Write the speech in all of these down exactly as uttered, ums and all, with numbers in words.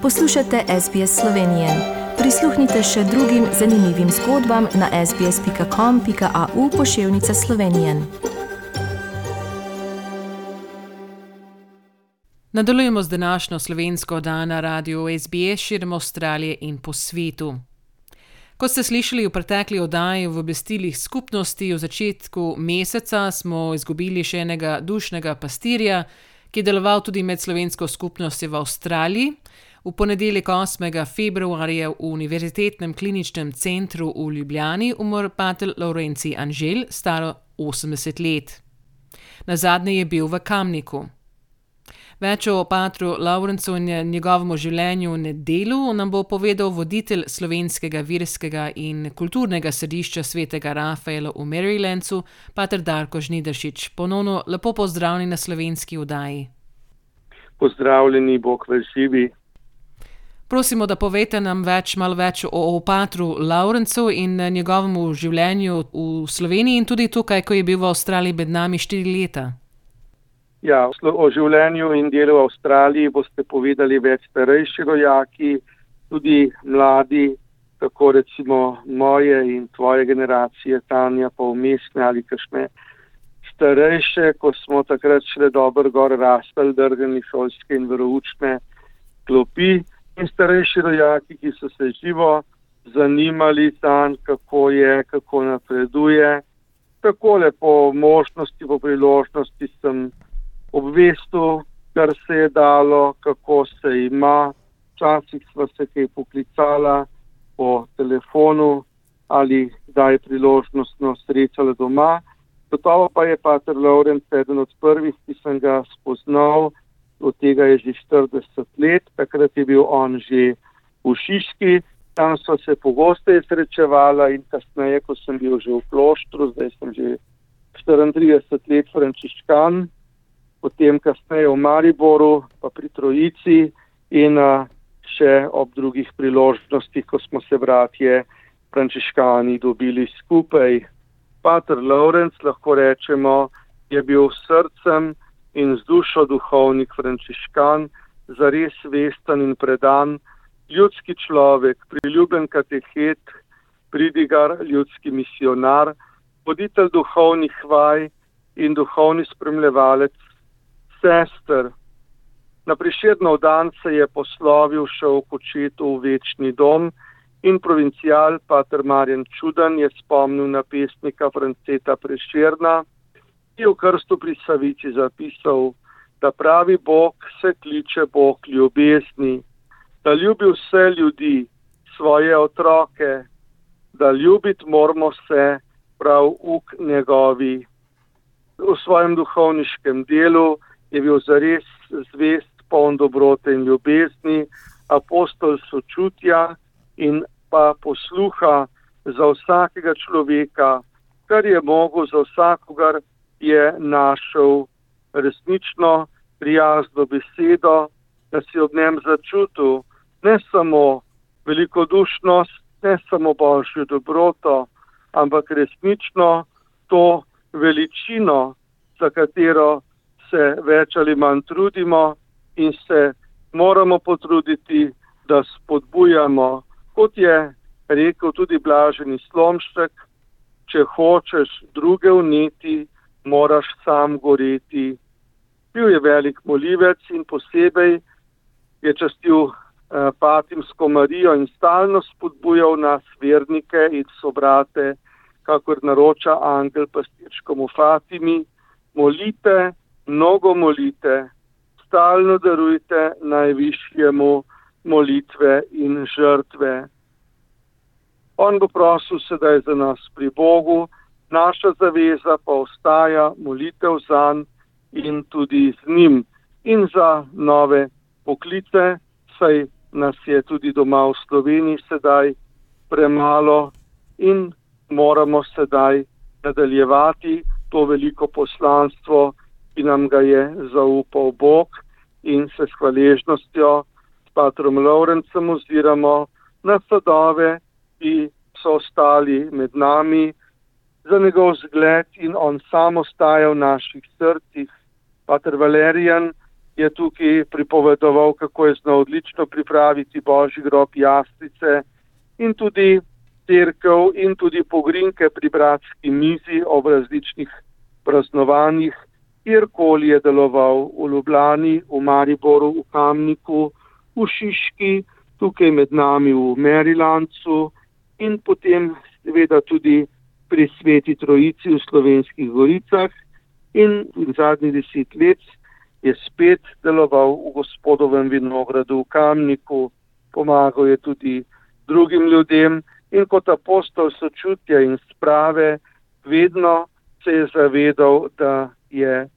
Poslušate S B S Slovenije. Prisluhnite še drugim zanimivim zgodbam na sbs.com.au poševnica Slovenije. Nadaljujemo z današnjo slovensko oddajo na radiu S B S širom Avstralije in po svetu. Kot ste slišali v pretekli oddaji v obvestilih skupnosti, v začetku meseca smo izgubili še enega dušnega pastirja, ki je deloval tudi med slovensko skupnostjo v Avstraliji. V ponedeljek osmega februarja v Univerzitetnem kliničnem centru v Ljubljani umrl pater Laurenci Anžel, staro osemdeset let. Nazadnje je bil v Kamniku. Več o patru Laurencu in njegovem življenju in delu nam bo povedal voditelj slovenskega verskega in kulturnega središča svetega Rafaela v Marylandu, pater Darko Žnidaršič. Ponovno lepo pozdravljeni na slovenski oddaji. Pozdravljeni, Bog vas živi. Prosimo, da povete nam več, malo več o, o patru Laurencu in njegovem življenju v Sloveniji in tudi tukaj, ko je bil v Avstraliji med nami štiri leta. Ja, o življenju in delu v Avstraliji boste povedali več starejši rojaki, tudi mladi, tako recimo moje in tvoje generacije, Tanja, pa vmesne ali kakšne starejše, ko smo takrat šle dobro gor rastali, drgani šolske in veroučne klopi, in starejši rojaki, ki so se živo zanimali tam, kako je, kako napreduje. Takole po možnosti, po priložnosti sem obvestil, kar se je dalo, kako se ima. Včasih sva se kaj poklicala po telefonu ali daj priložnostno srečala doma. Gotovo pa je pater Laurenc eden od prvih, ki sem ga spoznal, od tega je že štirideset let, takrat je bil on že v Šiški, tam so se pogosteje srečevala in kasneje, ko sem bil že v kloštru, zdaj sem že štiriintrideset let frančiškan, potem kasneje v Mariboru, pa pri Trojici in a, še ob drugih priložnostih, ko smo se bratje frančiškani dobili skupaj. Pater Laurenc, lahko rečemo, je bil srcem in z dušo duhovnik frančiškan, zares vesten in predan, ljudski človek, priljubljen katehet, pridigar, ljudski misionar, voditelj duhovnih vaj in duhovni spremljevalec sester. Na Prešernov dan se je poslovil šel k očetu v večni dom in provincial pater Marjan Čudan je spomnil na pesnika Franceta Prešerna, ki je v krstu pri Savici zapisal, da pravi Bog se kliče Bog ljubezni, da ljubi vse ljudi, svoje otroke, da ljubiti moramo se prav uk njegovi. V svojem duhovniškem delu je bil zares zvest, poln dobrote in ljubezni, apostol sočutja in pa posluha za vsakega človeka, kar je mogel za vsakogar, je našel resnično prijazno besedo, da si ob njem začutil ne samo velikodušnost, ne samo božjo dobroto, ampak resnično to veličino, za katero se več ali manj trudimo in se moramo potruditi, da spodbujamo, kot je rekel tudi blaženi Slomšek, če hočeš druge vneti, moraš sam goreti. Bil je velik molivec in posebej je častil eh, Fatimsko Marijo in stalno spodbujal nas vernike in sobrate, kakor naroča angel pastirčkomu Fatimi, molite, mnogo molite, stalno darujte najvišjemu molitve in žrtve. On bo prosil sedaj za nas pri Bogu, naša zaveza pa ostaja molitev zanj in tudi z njim in za nove poklice, saj nas je tudi doma v Sloveniji sedaj premalo in moramo sedaj nadaljevati to veliko poslanstvo, ki nam ga je zaupal Bog in se s hvaležnostjo s patrom Laurencem oziramo na sadove, ki so ostali med nami, za njegov zgled in on sam ostaja v naših srcih. Pater Valerijan je tukaj pripovedoval, kako je znal odlično pripraviti božji grob, jaslice in tudi cerkev in tudi pogrinke pri bratski mizi ob različnih praznovanjih, kjerkoli je deloval v Ljubljani, v Mariboru, v Kamniku, v Šiški, tukaj med nami v Marylandu in potem seveda tudi pri Sveti Trojici v Slovenskih Goricah in v zadnjih deset let je spet deloval v Gospodovem vinogradu v Kamniku, pomagal je tudi drugim ljudem in kot apostol sočutja in sprave vedno se je zavedal, da je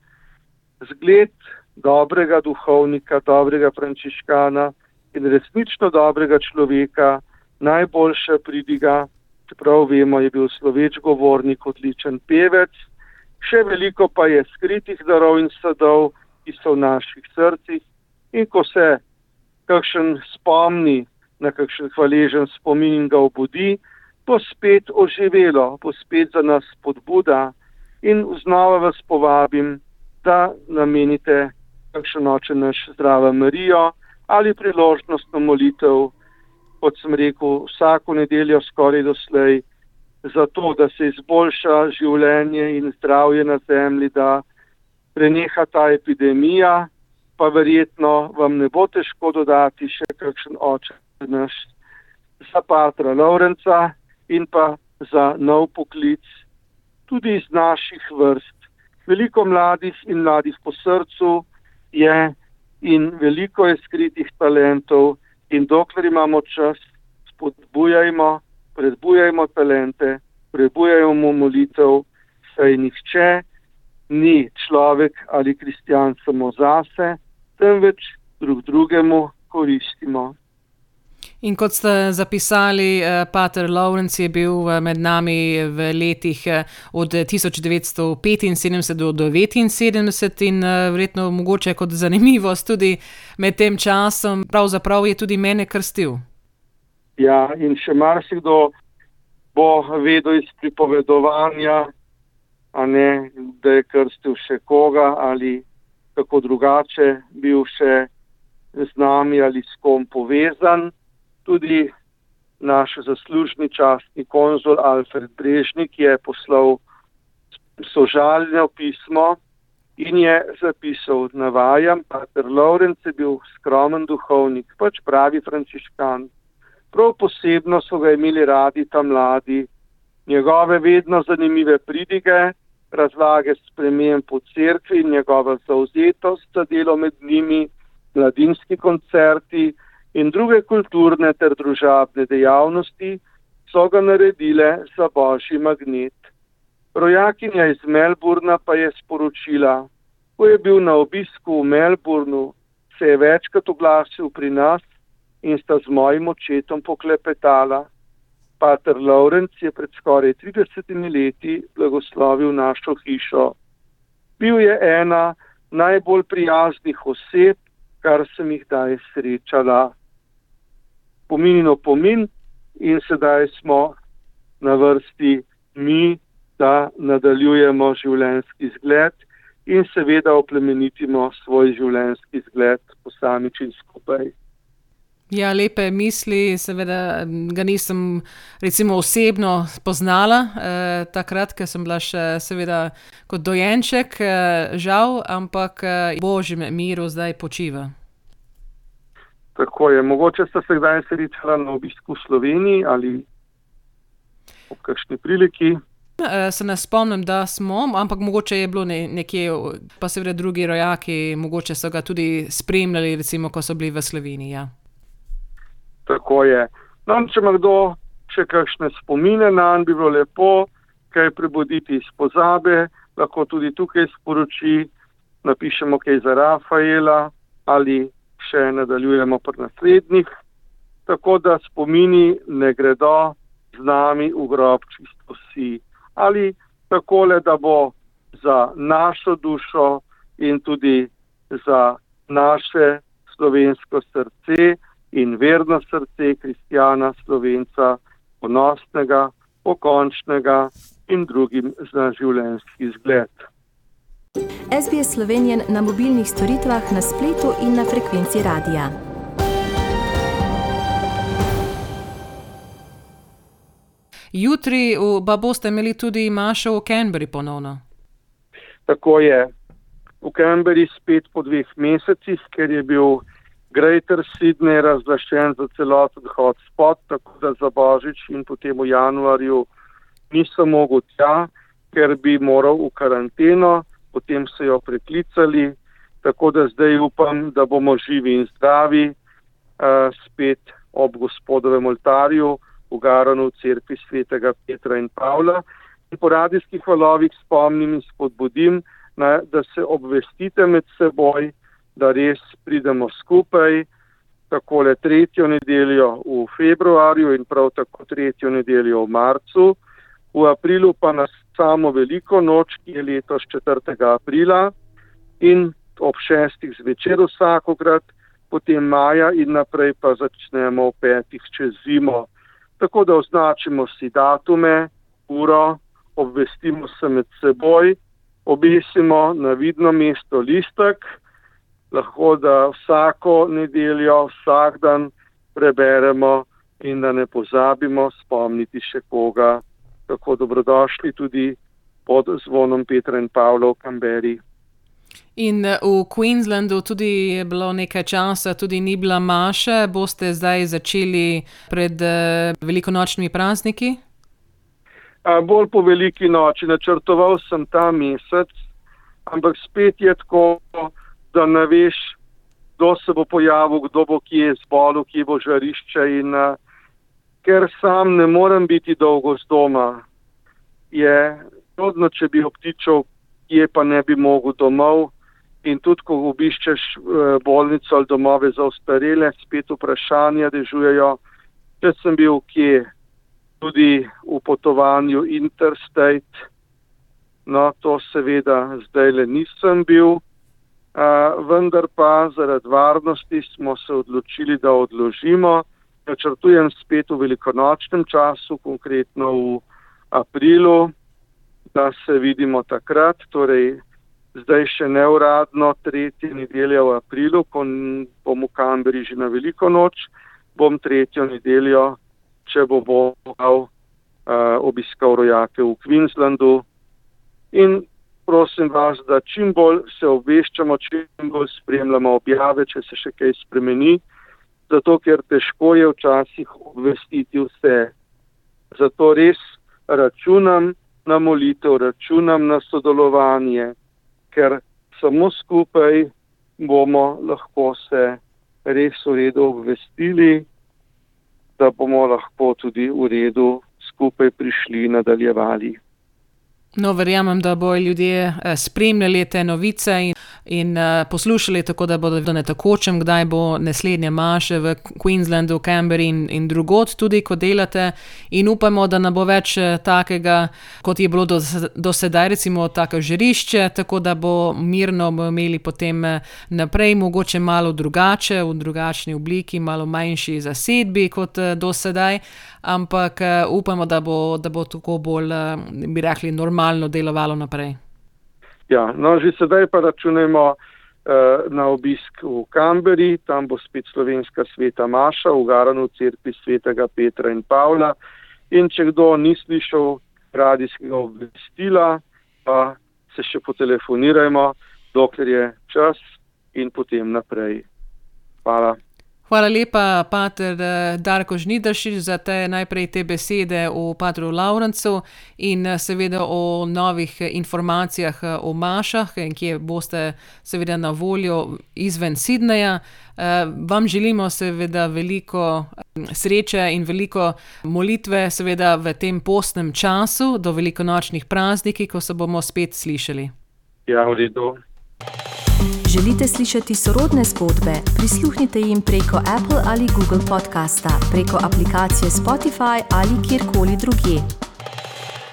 zgled dobrega duhovnika, dobrega frančiškana in resnično dobrega človeka najboljša pridiga, čeprav vemo, je bil sloveč govornik, odličen pevec, še veliko pa je skritih darov in sadov, ki so v naših srcih in ko se kakšen spomni na kakšen hvaležen spomin in ga obudi, bo spet oživelo, bo spet za nas spodbuda in znova vas povabim, da namenite kakšen Oče naš Zdravo Marijo ali priložnostno molitev, kot sem rekel, vsako nedeljo skoraj doslej, zato, da se izboljša življenje in zdravje na zemlji, da preneha ta epidemija, pa verjetno vam ne bo težko dodati še kakšen Oče naš za patra Lovrenca in pa za nov poklic, tudi iz naših vrst. Veliko mladih in mladih po srcu je in veliko je skritih talentov in dokler imamo čas, spodbujajmo, predbujajmo talente, prebujajmo molitev, saj nihče ni človek ali kristjan samo zase, temveč drug drugemu koristimo. In kot ste zapisali, pater Lovrenc je bil med nami v letih od tisoč devetsto petinsedemdeset do devetinsedemdeset in verjetno mogoče kot zanimivost tudi med tem časom, pravzaprav je tudi mene krstil. Ja, in še marsikdo bo vedel iz pripovedovanja, a ne, da je krstil še koga ali kako drugače bil še z nami ali s kom povezan. Tudi naš zaslužni častni konzul Alfred Brežnik je poslal sožalno pismo in je zapisal, navajam, pater Lovrenc je bil skromen duhovnik, pač pravi frančiškan. Prav posebno so ga imeli radi ta mladi, njegove vedno zanimive pridige, razlage sprememb po cerkvi in njegova zavzetost za delo med njimi, mladinski koncerti in druge kulturne ter družabne dejavnosti so ga naredile za božji magnet. Rojakinja iz Melbourna pa je sporočila, ko je bil na obisku v Melbournu, se je večkrat oglasil pri nas in sta z mojim očetom poklepetala. Pater Lovrenc je pred skoraj tridesetimi leti blagoslovil našo hišo. Bil je ena najbolj prijaznih oseb, kar sem jih daj srečala. Pomin in opomin in sedaj smo na vrsti mi, da nadaljujemo življenjski zgled in seveda oplemenitimo svoj življenjski zgled posamič in skupaj. Ja, lepe misli, seveda ga nisem recimo osebno poznala, eh, takrat, ker sem bila še seveda kot dojenček, eh, žal, ampak eh, božjem miru zdaj počiva. Tako je, mogoče sta se kdaj srečala na obisku v Sloveniji ali ob kakšni priliki. Eh, se ne spomnim, da smo, ampak mogoče je bilo ne, nekje, pa seveda drugi rojaki, mogoče so ga tudi spremljali, recimo, ko so bili v Sloveniji, ja. Tako je. No, če ima kdo še kakšne spomine nanj, bi bilo lepo kaj prebuditi iz pozabe, lahko tudi tukaj sporoči, napišemo kaj za Rafaela ali še nadaljujemo pri naslednjih, tako da spomini ne gredo z nami v grob čisto vsi. Ali takole, da bo za našo dušo in tudi za naše slovensko srce in verno srce kristjana, Slovenca, ponosnega, pokončnega in drugim za življenjski zgled. S B S Slovenije na mobilnih storitvah, na spletu in na frekvenci radia. Jutri pa boste imeli tudi mašo v Canberri ponovno. Tako je. V Canberri spet po dveh mesecih, ker je bil Greater Sydney razglašen za celoten hotspot, tako da za Božič in potem v januarju nisem mogel tja, ker bi moral v karanteno, potem so jo preklicali, tako da zdaj upam, da bomo živi in zdravi uh, spet ob gospodovem oltarju v Garanu v cerkvi svetega Petra in Pavla. In po radijskih valovih spomnim in spodbudim, na, da se obvestite med seboj, da res pridemo skupaj, takole tretjo nedeljo v februarju in prav tako tretjo nedeljo v marcu. V aprilu pa nas samo veliko noč, ki je letos četrtega aprila in ob šestih zvečer vsakokrat, potem maja in naprej pa začnemo v petih čez zimo. Tako da označimo si datume, uro, obvestimo se med seboj, obesimo na vidno mesto listek, lahko da vsako nedeljo, vsak dan preberemo in da ne pozabimo spomniti še koga. Tako dobrodošli tudi pod zvonom Petra in Pavla v Canberri. In v Queenslandu tudi je bilo nekaj časa, tudi ni bila maša. Boste zdaj začeli pred velikonočnimi prazniki? A, bolj po veliki noči. Načrtoval sem ta mesec, ampak spet je tako, da ne veš, kdo se bo pojavil, kdo bo kje zbolel, kje bo žarišče. In a, ker sam ne morem biti dolgo z doma, je trudno, če bi obtičal, kje pa ne bi mogel domov. In tudi, ko obiščeš bolnico ali domove za ostarele, spet vprašanja dežujejo, če sem bil kje, tudi v potovanju interstate. No, to seveda zdajle nisem bil, a, vendar pa zaradi varnosti smo se odločili, da odložimo. Načrtujem spet v velikonočnem času, konkretno v aprilu, da se vidimo takrat, torej zdaj še neuradno tretja nedelja v aprilu, ko bom v Canberri že na veliko noč, bom tretjo nedeljo, če bo Bog obiskal rojake v Queenslandu. In prosim vas, da čim bolj se obveščamo, čim bolj spremljamo objave, če se še kaj spremeni, zato ker težko je včasih obvestiti vse. Zato res računam na molitev, računam na sodelovanje, ker samo skupaj bomo lahko se res v redu obvestili, da bomo lahko tudi v redu skupaj prišli in nadaljevali. No, verjamem, da bojo ljudje spremljali te novice in, in poslušali, tako da bodo na tekočem, kdaj bo naslednja maša v Queenslandu, Canberri in, in drugod tudi, ko delate. In upamo, da ne bo več takega, kot je bilo do, do sedaj, recimo tako žarišče, tako da bo mirno bo imeli potem naprej, mogoče malo drugače, v drugačni obliki, malo manjši zasedbi kot do sedaj. Ampak upamo, da bo, da bo tako bolj, bi rekli, normalno delovalo naprej. Ja, no, že sedaj pa računajmo uh, na obisk v Canberri, tam bo spet slovenska sveta maša v Garanu v cerkvi svetega Petra in Pavla. In če kdo ni slišal radijskega obvestila, pa se še potelefonirajmo, dokler je čas in potem naprej. Hvala. Hvala lepa, pater Darko Žnidaršič, za te najprej te besede o patru Lavrencu in seveda o novih informacijah o mašah, kje boste seveda na voljo izven Sydneyja. Vam želimo seveda veliko sreče in veliko molitve seveda v tem postnem času do velikonočnih praznikov, ko se bomo spet slišali. Ja, v redu. Želite slišati sorodne zgodbe? Prisluhnite jim preko Apple ali Google podcasta, preko aplikacije Spotify ali kjerkoli drugje.